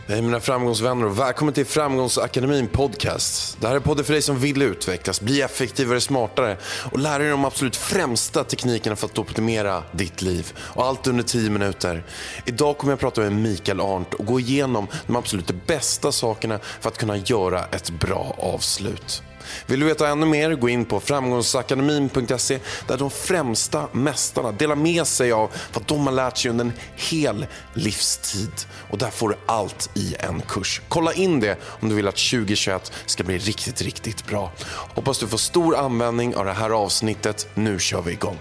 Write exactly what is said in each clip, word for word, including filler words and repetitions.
Hej mina framgångsvänner och välkommen till Framgångsakademin podcast. Det här är podden för dig som vill utvecklas, bli effektivare, smartare och lära dig de absolut främsta teknikerna för att optimera ditt liv. Och allt under tio minuter. Idag kommer jag prata med Mikael Arndt och gå igenom de absolut bästa sakerna för att kunna göra ett bra avslut. Vill du veta ännu mer, gå in på framgångsakademin punkt se där de främsta mästarna delar med sig av vad de har lärt sig under en hel livstid. Och där får du allt i en kurs. Kolla in det om du vill att tjugo tjugoett ska bli riktigt, riktigt bra. Hoppas du får stor användning av det här avsnittet. Nu kör vi igång.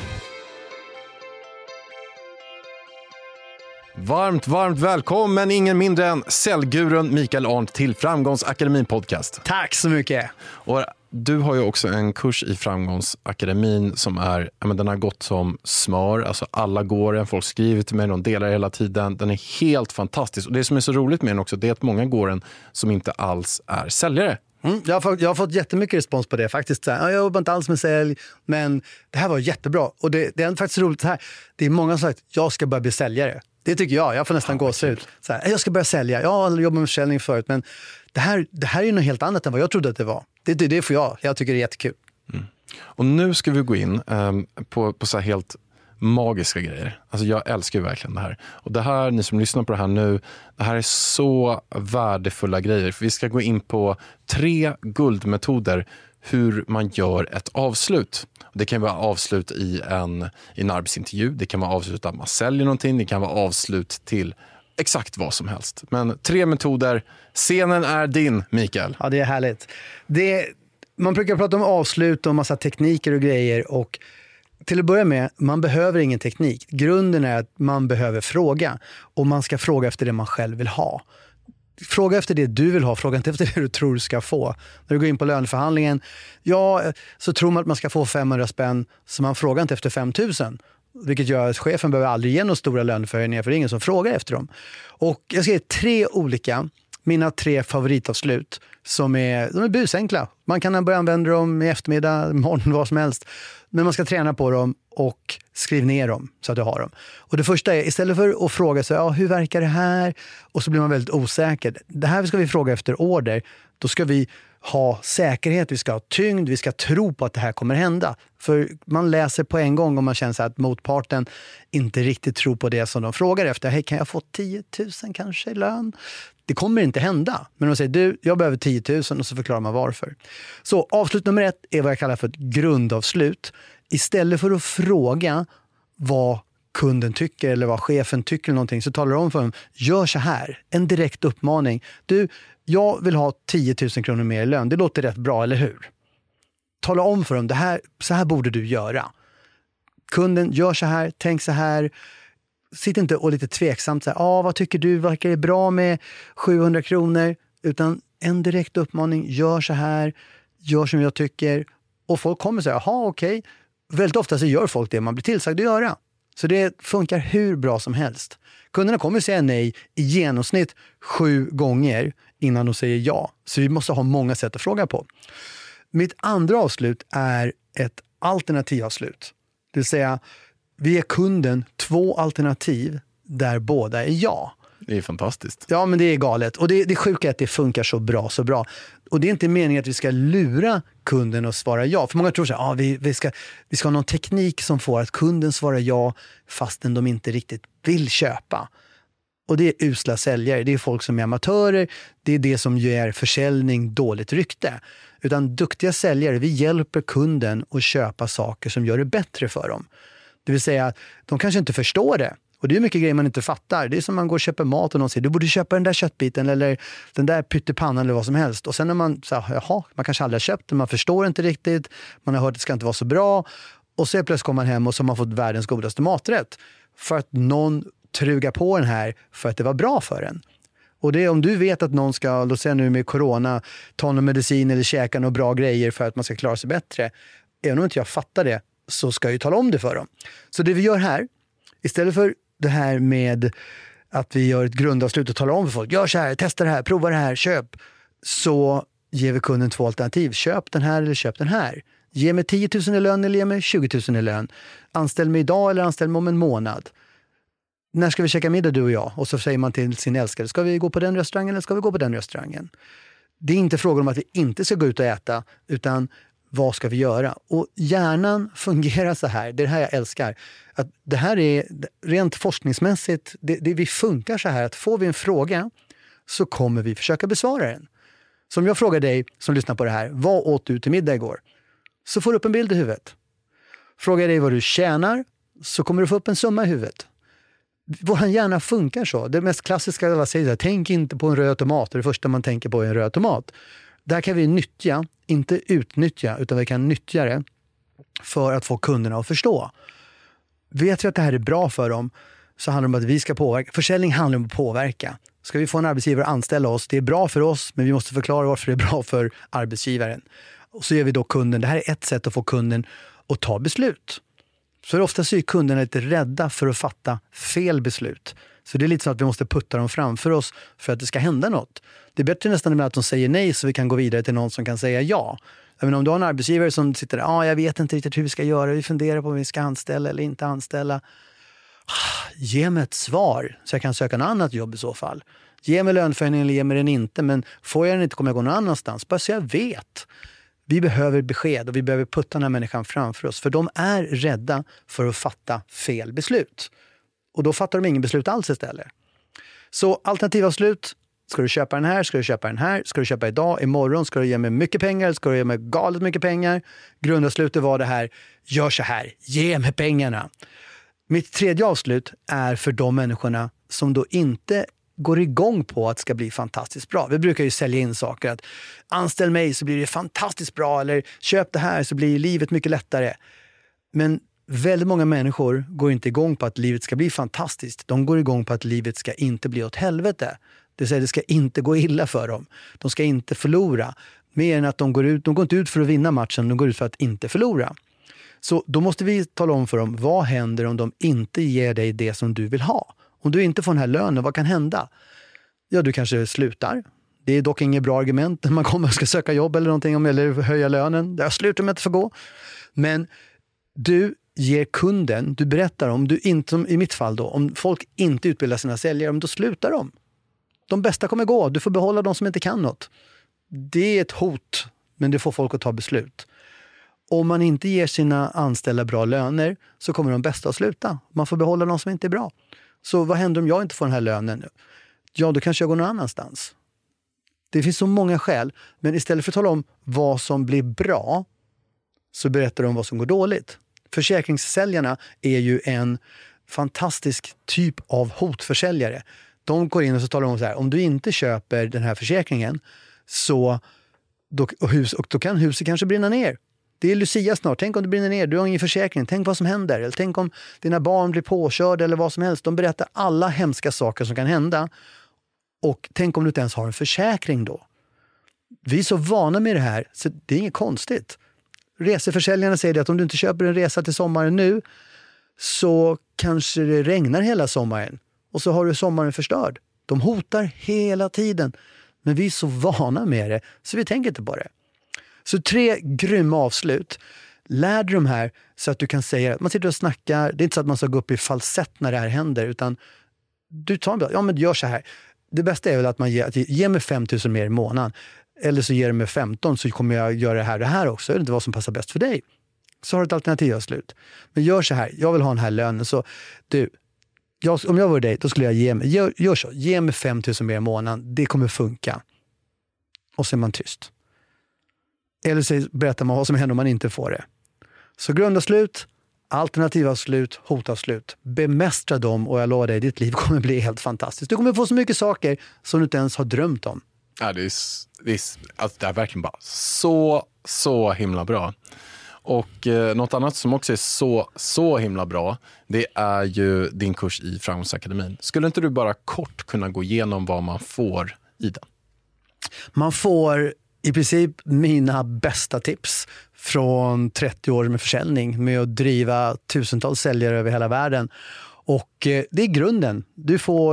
Varmt, varmt välkommen ingen mindre än säljgurun Mikael Arndt till Framgångsakademin podcast. Tack så mycket. Och du har ju också en kurs i Framgångsakademin som är, ja, men den har gått som smör. Alltså alla går den, folk skriver till mig, de delar hela tiden. Den är helt fantastisk. Och det som är så roligt med den också, det är att många går den som inte alls är säljare. Mm, jag, har fått, jag har fått jättemycket respons på det faktiskt. Jag jobbar inte alls med sälj, men det här var jättebra. Och det, det är faktiskt roligt här. Det är många som sagt, jag ska börja bli säljare. Det tycker jag. Jag får nästan ja, gå så ut. Så här, jag ska börja sälja. Jag har jobbat med försäljning förut. Men det här, det här är ju något helt annat än vad jag trodde att det var. Det, det, det får jag. Jag tycker det är jättekul. Mm. Och nu ska vi gå in um, på, på så här helt magiska grejer. Alltså jag älskar ju verkligen det här. Och det här, ni som lyssnar på det här nu, det här är så värdefulla grejer. För vi ska gå in på tre guldmetoder hur man gör ett avslut. Det kan vara avslut i en, i en arbetsintervju. Det kan vara avslut att man säljer någonting. Det kan vara avslut till exakt vad som helst. Men tre metoder. Scenen är din, Mikael. Ja, det är härligt. Det, man brukar prata om avslut och massa tekniker och grejer. Och till att börja med, man behöver ingen teknik. Grunden är att man behöver fråga. Och man ska fråga efter det man själv vill ha. Fråga efter det du vill ha, fråga inte efter det du tror du ska få. När du går in på löneförhandlingen, ja, så tror man att man ska få femhundra spänn, så man frågar inte efter fem tusen. Vilket gör att chefen behöver aldrig ge några stora löneförhöjningar, för det är ingen som frågar efter dem. Och jag ska ge tre olika, mina tre favoritavslut, som är, de är busenkla. Man kan börja använda dem i eftermiddag, morgon, vad som helst. Men man ska träna på dem och skriva ner dem så att du har dem. Och det första är, istället för att fråga sig, ja, hur verkar det här? Och så blir man väldigt osäker. Det här ska vi fråga efter order. Då ska vi ha säkerhet, vi ska ha tyngd, vi ska tro på att det här kommer hända. För man läser på en gång om man känner sig att motparten inte riktigt tror på det som de frågar efter. Hej, kan jag få tio tusen kanske i lön? Det kommer inte hända. Men de säger, du, jag behöver tio tusen, och så förklarar man varför. Så avslut nummer ett är vad jag kallar för ett grundavslut. Istället för att fråga vad kunden tycker eller vad chefen tycker eller någonting, så talar de om för dem, gör så här. En direkt uppmaning. Du, jag vill ha tio tusen kronor mer i lön. Det låter rätt bra, eller hur? Tala om för dem, det här, så här borde du göra. Kunden, gör så här, tänk så här. Sitt inte och lite tveksamt så här, ah, vad tycker du, verkar det bra med sjuhundra kronor? Utan en direkt uppmaning, gör så här, gör som jag tycker. Och folk kommer säga, jaha, okej. Okay. Väldigt ofta så gör folk det man blir tillsagd att göra. Så det funkar hur bra som helst. Kunderna kommer säga nej i genomsnitt sju gånger innan de säger ja. Så vi måste ha många sätt att fråga på. Mitt andra avslut är ett alternativavslut. Det vill säga, vi ger kunden två alternativ där båda är ja. Det är fantastiskt. Ja, men det är galet. Och det, det sjuka är att det funkar så bra, så bra. Och det är inte meningen att vi ska lura kunden att svara ja. För många tror så här, ah, vi, vi, ska, vi ska ha någon teknik som får att kunden svarar ja fastän de inte riktigt vill köpa. Och det är usla säljare. Det är folk som är amatörer. Det är det som ger försäljning dåligt rykte. Utan duktiga säljare, vi hjälper kunden att köpa saker som gör det bättre för dem. Det vill säga, de kanske inte förstår det. Och det är mycket grejer man inte fattar. Det är som man går och köper mat och någon säger, du borde köpa den där köttbiten eller den där pyttepannan eller vad som helst. Och sen när man säger, jaha, man kanske aldrig har köpt den, man förstår inte riktigt, man har hört att det ska inte vara så bra. Och så plötsligt kommer man hem och så har man fått världens godaste maträtt. För att någon trugar på den här för att det var bra för en. Och det är om du vet att någon ska, låt säga nu med corona, ta någon medicin eller käka några bra grejer för att man ska klara sig bättre. Även om inte jag fattar det, så ska jag ju tala om det för dem. Så det vi gör här, istället för det här med att vi gör ett grundavslut och talar om för folk, gör så här, testa det här, prova det här, köp. Så ger vi kunden två alternativ. Köp den här eller köp den här. Ge mig tio tusen i lön eller ge mig tjugo tusen i lön. Anställ mig idag eller anställ mig om en månad. när ska vi käka middag du och jag? Och så säger man till sin älskare, ska vi gå på den restaurangen eller ska vi gå på den restaurangen? Det är inte frågan om att vi inte ska gå ut och äta, utan vad ska vi göra? Och hjärnan fungerar så här, det är det här jag älskar. Att det här är rent forskningsmässigt, det, det vi funkar så här att får vi en fråga så kommer vi försöka besvara den. Så om jag frågar dig som lyssnar på det här, vad åt du till middag igår? Så får du upp en bild i huvudet. Frågar dig vad du tjänar så kommer du få upp en summa i huvudet. Vår hjärna funkar så. Det mest klassiska alla säger är, tänk inte på en röd tomat. Det första man tänker på är en röd tomat. Där kan vi nyttja, inte utnyttja, utan vi kan nyttja det för att få kunderna att förstå. Vet vi att det här är bra för dem så handlar det om att vi ska påverka. Försäljning handlar om att påverka. Ska vi få en arbetsgivare att anställa oss, det är bra för oss, men vi måste förklara varför det är bra för arbetsgivaren. Och så gör vi då kunden, det här är ett sätt att få kunden att ta beslut. Så ofta så är kunderna lite rädda för att fatta fel beslut. Så det är lite så att vi måste putta dem framför oss för att det ska hända något. Det är bättre nästan med att de säger nej så vi kan gå vidare till någon som kan säga ja. Även om du har en arbetsgivare som sitter där, ah, jag vet inte riktigt hur vi ska göra, vi funderar på om vi ska anställa eller inte anställa. Ah, ge mig ett svar så jag kan söka något annat jobb i så fall. Ge mig löneförhöjning eller ge mig den inte, men får jag den inte kommer jag gå någon annanstans. Bara så jag vet. Vi behöver besked och vi behöver putta den här människan framför oss. För de är rädda för att fatta fel beslut. Och då fattar de ingen beslut alls istället. Så alternativavslut. Ska du köpa den här? Ska du köpa den här? Ska du köpa idag? Imorgon? Ska du ge mig mycket pengar? Ska du ge mig galet mycket pengar? Grundavslutet var det här. Gör så här. Ge mig pengarna. Mitt tredje avslut är för de människorna som då inte går igång på att det ska bli fantastiskt bra. Vi brukar ju sälja in saker att anställ mig så blir det fantastiskt bra eller köp det här så blir livet mycket lättare. Men väldigt många människor går inte igång på att livet ska bli fantastiskt. De går igång på att livet ska inte bli åt helvete. Det vill säga det ska inte gå illa för dem. De ska inte förlora. Mer än att de går ut, de går inte ut för att vinna matchen, de går ut för att inte förlora. Så då måste vi tala om för dem, vad händer om de inte ger dig det som du vill ha? Om du inte får den här lönen, vad kan hända? Ja, du kanske slutar. Det är dock inget bra argument när man kommer och ska söka jobb eller någonting om eller höja lönen. Jag slutar med att få gå. Men du ger kunden, du berättar om, du inte, som i mitt fall då, om folk inte utbildar sina säljare, då slutar de. De bästa kommer gå, du får behålla de som inte kan något. Det är ett hot, men det får folk att ta beslut. Om man inte ger sina anställda bra löner så kommer de bästa att sluta. Man får behålla de som inte är bra. Så vad händer om jag inte får den här lönen nu? Ja, då kanske jag går någon annanstans. Det finns så många skäl, men istället för att tala om vad som blir bra så berättar de om vad som går dåligt. Försäkringssäljarna är ju en fantastisk typ av hotförsäljare. De går in och så talar om så här, om du inte köper den här försäkringen så då, och hus, och då kan huset kanske brinna ner. Det är Lucia snart. Tänk om det brinner ner. Du har ingen försäkring. Tänk vad som händer. Eller tänk om dina barn blir påkörda eller vad som helst. De berättar alla hemska saker som kan hända. Och tänk om du inte ens har en försäkring då. Vi är så vana med det här så det är inget konstigt. Reseförsäljarna säger det att om du inte köper en resa till sommaren nu så kanske det regnar hela sommaren. Och så har du sommaren förstörd. De hotar hela tiden. Men vi är så vana med det så vi tänker inte på det. Så tre grymma avslut. Lär dig de här så att du kan säga att man sitter och snackar. Det är inte så att man ska gå upp i falsett när det här händer. Utan du tar en bild. Ja, men gör så här. Det bästa är väl att man ger, att ge mig fem tusen mer i månaden. Eller så ger du mig femton så kommer jag göra det här och det här också. Det är inte vad som passar bäst för dig. Så har du ett alternativavslut. Men gör så här. Jag vill ha den här lönen. Så du, jag, om jag var dig då skulle jag ge mig. Gör, gör så. Ge mig fem tusen mer i månaden. Det kommer funka. Och så är man tyst. Eller så berättar man vad som händer om man inte får det. Så grundavslut, alternativavslut, hotavslut. Bemästra dem och jag lovar dig, ditt liv kommer bli helt fantastiskt. Du kommer få så mycket saker som du inte ens har drömt om. Ja, det är, det är, alltså det är verkligen bara så, så himla bra. Och eh, något annat som också är så, så himla bra, det är ju din kurs i Framgångsakademin. Skulle inte du bara kort kunna gå igenom vad man får i den? Man får i princip mina bästa tips från trettio år med försäljning med att driva tusentals säljare över hela världen. Och eh, det är grunden. Du får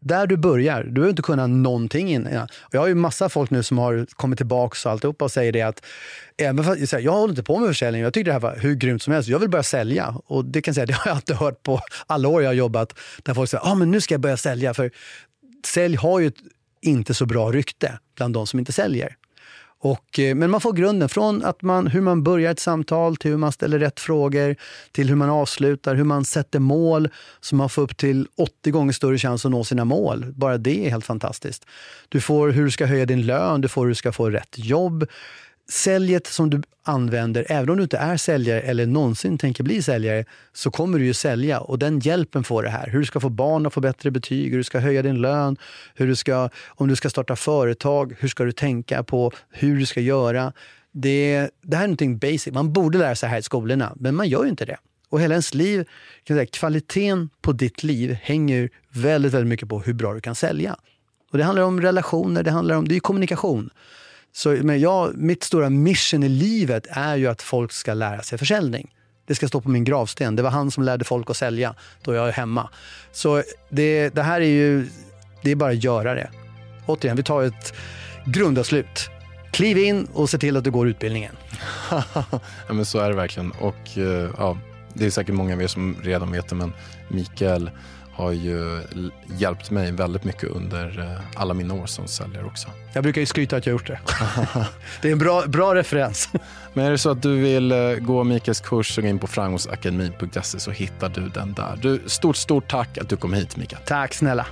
Där du börjar, du behöver inte kunna någonting innan. Och jag har ju massa folk nu som har kommit tillbaka och alltihopa och säger det att även för, jag håller inte på med försäljning, jag tycker det här var hur grymt som helst, jag vill börja sälja. Och det kan jag säga, det har jag alltid hört på alla år jag har jobbat, där folk säger, ja ah, men nu ska jag börja sälja, för sälj har ju ett inte så bra rykte bland de som inte säljer. Och, men man får grunden från att man, hur man börjar ett samtal till hur man ställer rätt frågor, till hur man avslutar, hur man sätter mål så man får upp till åttio gånger större chans att nå sina mål. Bara det är helt fantastiskt. Du får hur du ska höja din lön, du får hur du ska få rätt jobb. Säljet som du använder, även om du inte är säljare eller någonsin tänker bli säljare, så kommer du ju sälja, och den hjälpen får det här. Hur du ska få barn att få bättre betyg, hur du ska höja din lön, hur du ska, om du ska starta företag, hur ska du tänka på hur du ska göra. Det, det här är någonting basic. Man borde lära sig här i skolorna, men man gör ju inte det. Och hela ens liv, kan jag säga, kvaliteten på ditt liv hänger väldigt, väldigt mycket på hur bra du kan sälja. Och det handlar om relationer, det handlar om, det är kommunikation. Så men jag, mitt stora mission i livet är ju att folk ska lära sig försäljning. Det ska stå på min gravsten. Det var han som lärde folk att sälja då jag är hemma. Så det, det här är ju, det är bara att göra det. Återigen, vi tar ett grundavslut. Kliv in och se till att du går utbildningen. Ja, men så är det verkligen. Och ja, det är säkert många av er som redan vet det, men Mikael har ju hjälpt mig väldigt mycket under alla mina år som säljare också. Jag brukar ju skryta att jag gjort det. Det är en bra, bra referens. Men är det så att du vill gå Mikaels kurs och gå in på framgångsakademin punkt se så hittar du den där. Du, stort, stort tack att du kom hit, Mikael. Tack snälla.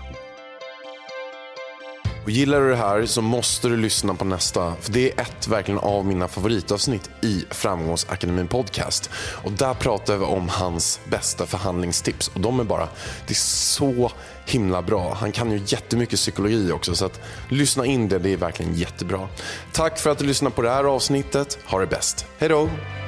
Och gillar du det här så måste du lyssna på nästa. För det är ett verkligen av mina favoritavsnitt i Framgångsakademin podcast. Och där pratar vi om hans bästa förhandlingstips. Och de är bara, det är så himla bra. Han kan ju jättemycket psykologi också, så att lyssna in det, det är verkligen jättebra. Tack för att du lyssnar på det här avsnittet. Ha det bäst. Hej då!